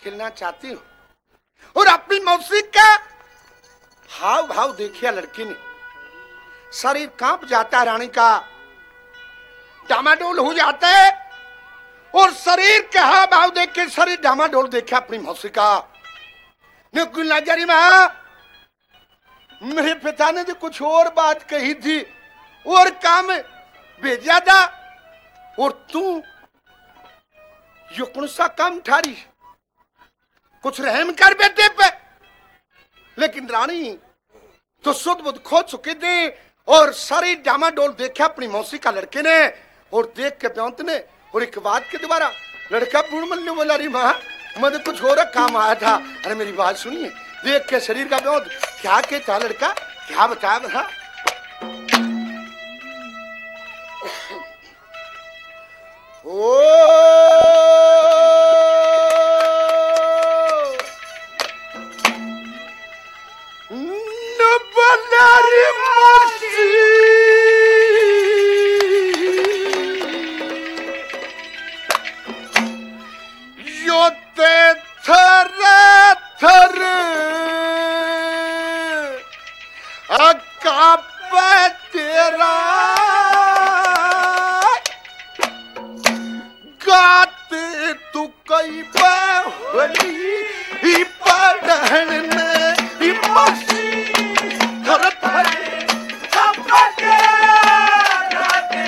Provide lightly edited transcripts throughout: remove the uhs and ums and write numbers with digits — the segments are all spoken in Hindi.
खेलना चाहती हूँ। और अपनी मौसी का हाव भाव देखिए लड़की ने, शरीर कांप जाता है, रानी का डामाडोल हो जाता है। और शरीर का हाव भाव देख के शरीर डामाडोल देखा अपनी मौसी का। मां, मेरे पिता ने तो कुछ और बात कही थी और काम भेजा था, और तू यो कौन सा काम ठारी, कुछ रहम कर बेटे पे। लेकिन रानी तो सुध बुध खो चुके थे और सारी डामाडोल देखा अपनी मौसी का लड़के ने। और देख के ब्योंत ने और एक बात के दोबारा लड़का पूर्ण मल्ले बोला, रही मां मुझे कुछ और काम आया था। अरे मेरी बात सुनिए, देख के शरीर का ब्योंत क्या कहता लड़का, क्या बताया था। ओ नबलारी मर्सी योते थर थर अकाप तेरा गाते तू कई बाहली पढ़न में मसी थर थर सबके गाते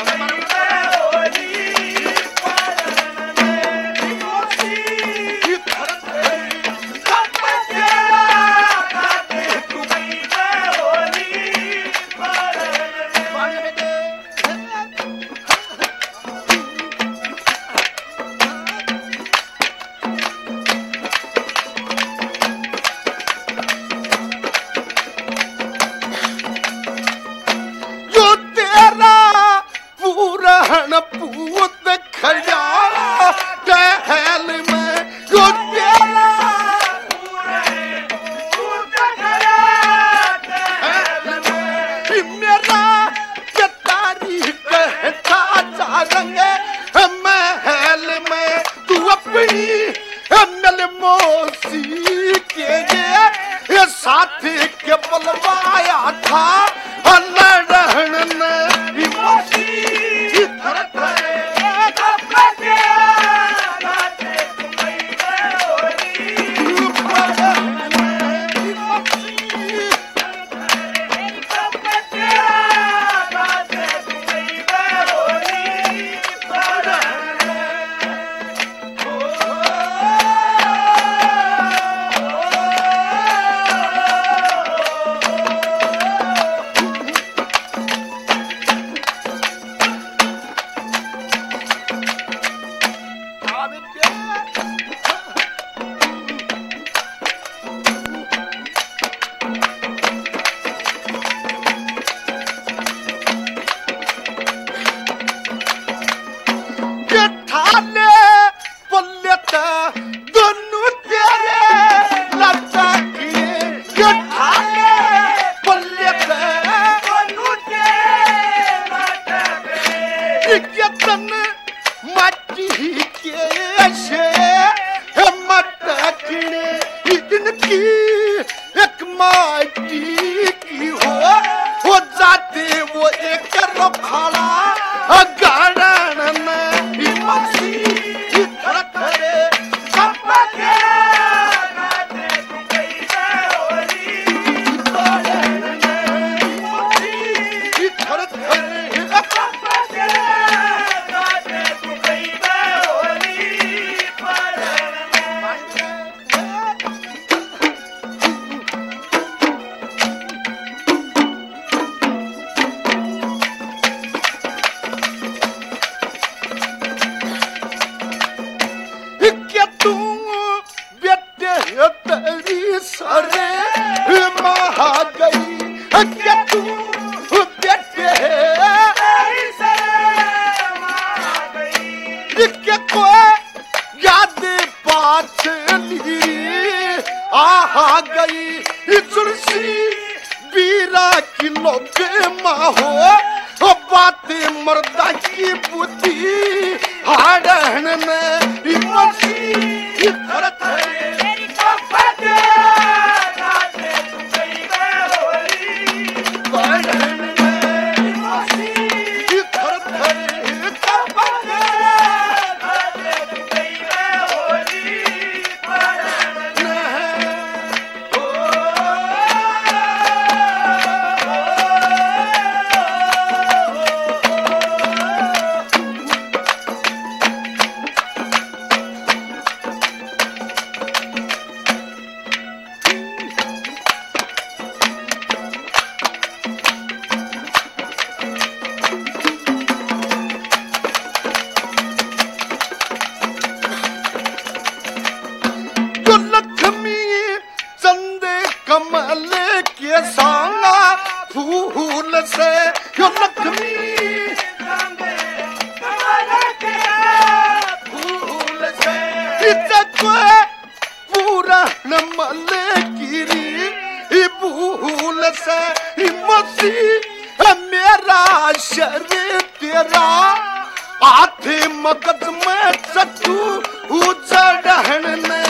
होली पढ़न में मसी थर थर सबके गाते तू कई होली पढ़न में। पूत खजा टहल में जो तेरा पूत खजा टहल में मेरा पितारी कहता जा रंगे महल में तू अपनी मिल मौसी के साथ के बुलवाया था लड़न में मौसी मर्दा की बुद्धि हाड़न में लकीरी भूल से मसी मेरा शर तेरा हाथ मगज में चटू चढ़न ने